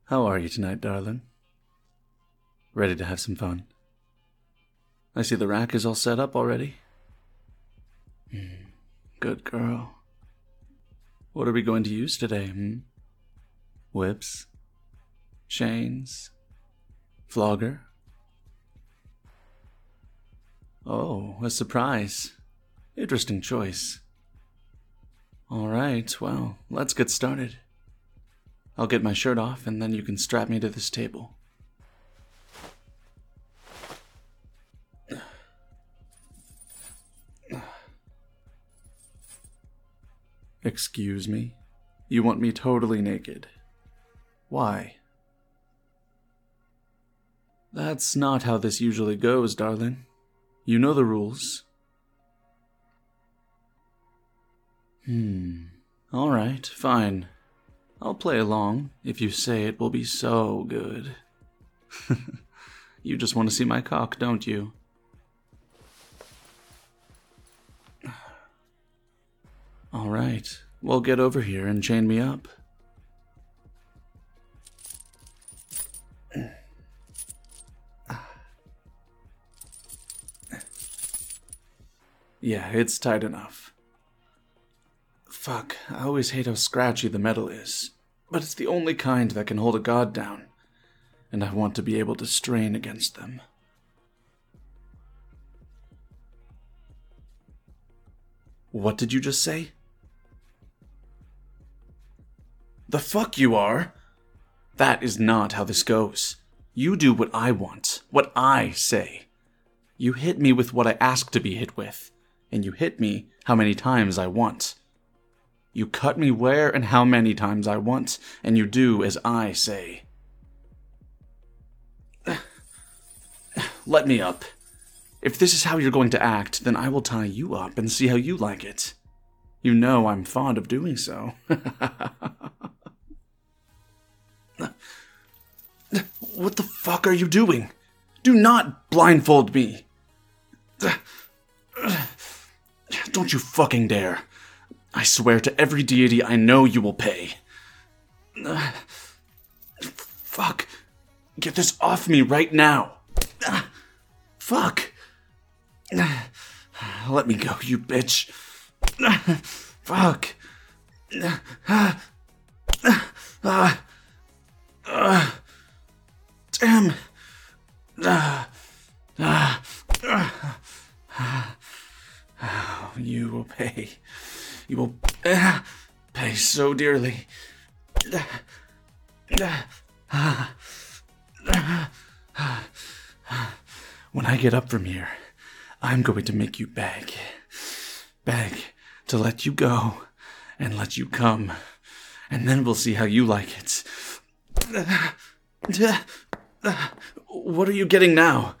How are you tonight, darling? Ready to have some fun? I see the rack is all set up already. Good girl. What are we going to use today, Whips? Chains? Flogger? Oh, a surprise. Interesting choice. Alright, well, let's get started. I'll get my shirt off and then you can strap me to this table. Excuse me? You want me totally naked? Why? That's not how this usually goes, darling. You know the rules. Alright, fine. I'll play along if you say it will be so good. You just want to see my cock, don't you? Alright, well get over here and chain me up. Yeah, it's tight enough. Fuck, I always hate how scratchy the metal is, but it's the only kind that can hold a god down, and I want to be able to strain against them. What did you just say? The fuck you are? That is not how this goes. You do what I want, what I say. You hit me with what I ask to be hit with, and you hit me how many times I want. You cut me where and how many times I want, and you do as I say. Let me up. If this is how you're going to act, then I will tie you up and see how you like it. You know I'm fond of doing so. What the fuck are you doing? Do not blindfold me. Don't you fucking dare. I swear to every deity I know you will pay. Fuck. Get this off me right now. Fuck. Let me go, you bitch. Fuck. Damn. You will pay. You will pay so dearly. When I get up from here, I'm going to make you beg. Beg to let you go and let you come. And then we'll see how you like it. What are you getting now?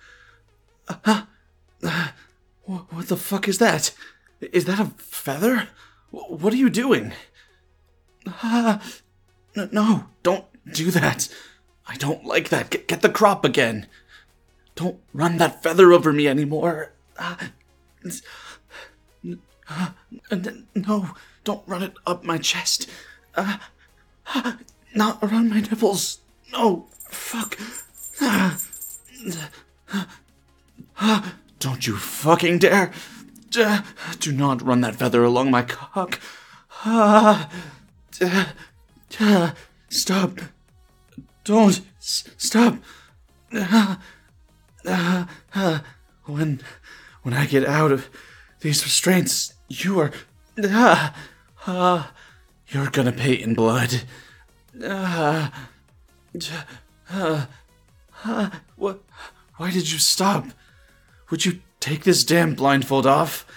What the fuck is that? Is that a feather? What are you doing? No, don't do that. I don't like that. Get the crop again. Don't run that feather over me anymore. No, don't run it up my chest. Not around my nipples. No, fuck. Don't you fucking dare. Do not run that feather along my cock. Stop. Don't. Stop. When I get out of these restraints, you're gonna pay in blood. What? Why did you stop? Would you take this damn blindfold off?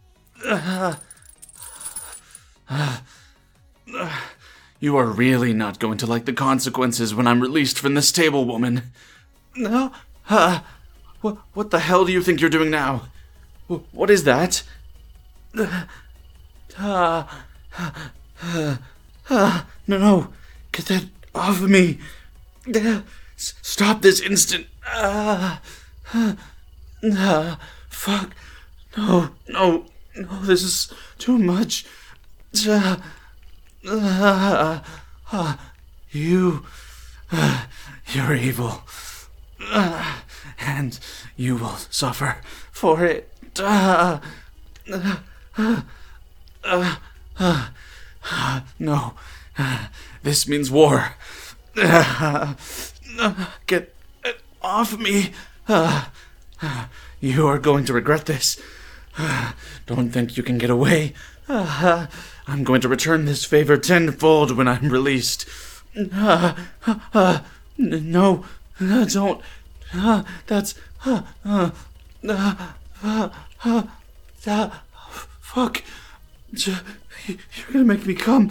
You are really not going to like the consequences when I'm released from this table, woman. No? What the hell do you think you're doing now? What is that? No. Get that off of me. Stop this instant. Fuck. No, this is too much. You You're evil. And you will suffer for it. No. This means war. Get off me. You are going to regret this. Don't think you can get away. I'm going to return this favor tenfold when I'm released. No, don't. That's. Fuck. You're gonna make me come.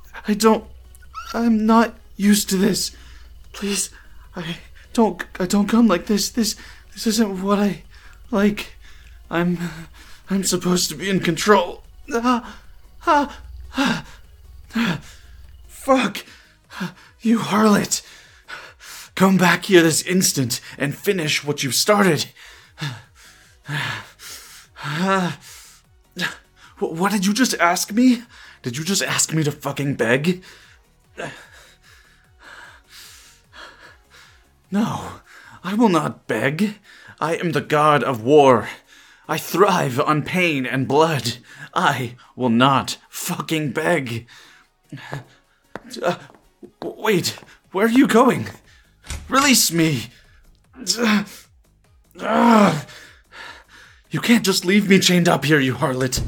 I'm not used to this. Please, I don't come like this. This isn't what I like. I'm supposed to be in control. Fuck. You harlot. Come back here this instant and finish what you've started. What did you just ask me? Did you just ask me to fucking beg? No, I will not beg. I am the god of war. I thrive on pain and blood. I will not fucking beg. Wait, where are you going? Release me. You can't just leave me chained up here, you harlot.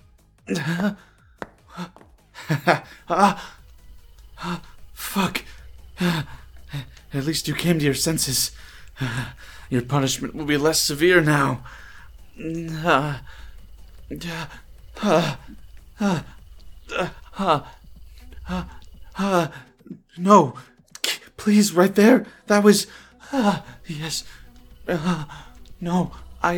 Fuck. At least you came to your senses. Your punishment will be less severe now. No. Please, right there. That was... yes. No,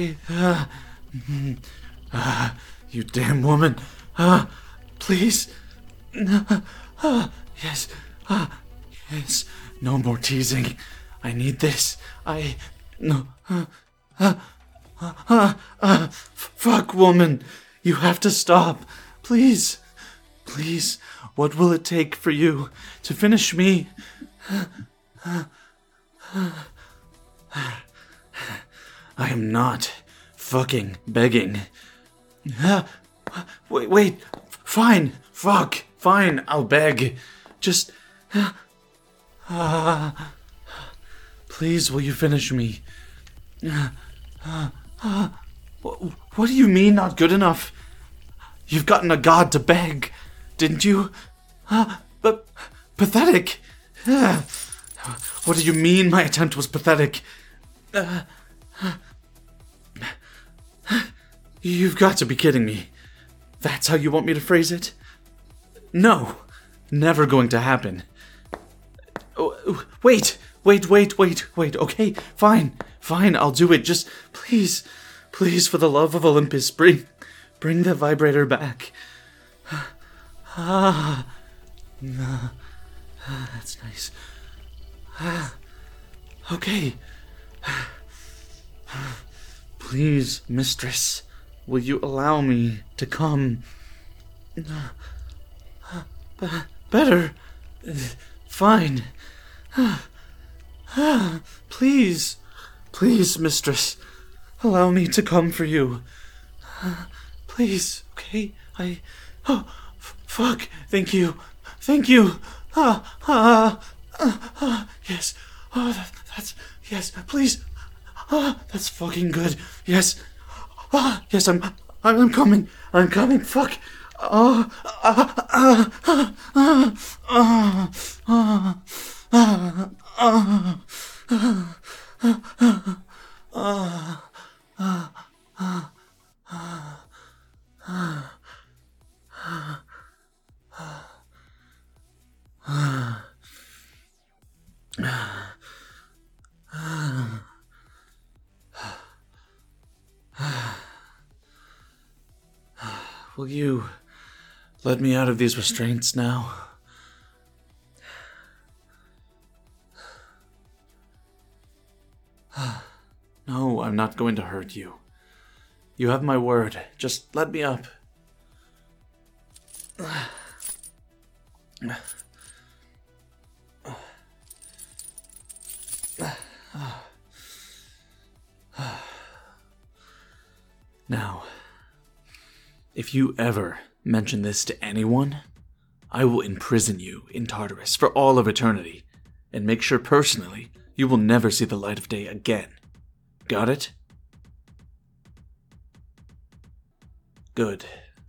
you damn woman. Please. Yes. Yes. No more teasing. I need this. No. Fuck, woman. You have to stop. Please. Please. What will it take for you to finish me? I am not fucking begging. Wait. Fine. Fuck. Fine. I'll beg. Just... please, will you finish me? What do you mean, not good enough? You've gotten a god to beg, didn't you? But pathetic. What do you mean my attempt was pathetic? You've got to be kidding me. That's how you want me to phrase it? No. Never going to happen. Wait. Okay, fine, I'll do it. Just, please, for the love of Olympus, bring the vibrator back. That's nice. Okay. Please, mistress, will you allow me to come? Better. Fine. Please, mistress, allow me to come for you. Please, okay? Fuck, thank you. Yes, that's, yes, please. That's fucking good. Yes, yes, I'm coming, fuck. Will you let me out of these restraints now? No, I'm not going to hurt you. You have my word. Just let me up. If you ever mention this to anyone, I will imprison you in Tartarus for all of eternity, and make sure personally you will never see the light of day again. Got it? Good.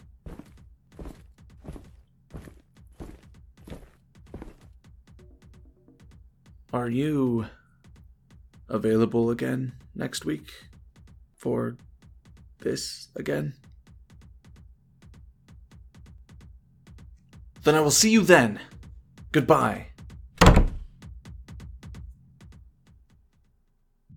Are you available again next week for this again? Then I will see you then. Goodbye.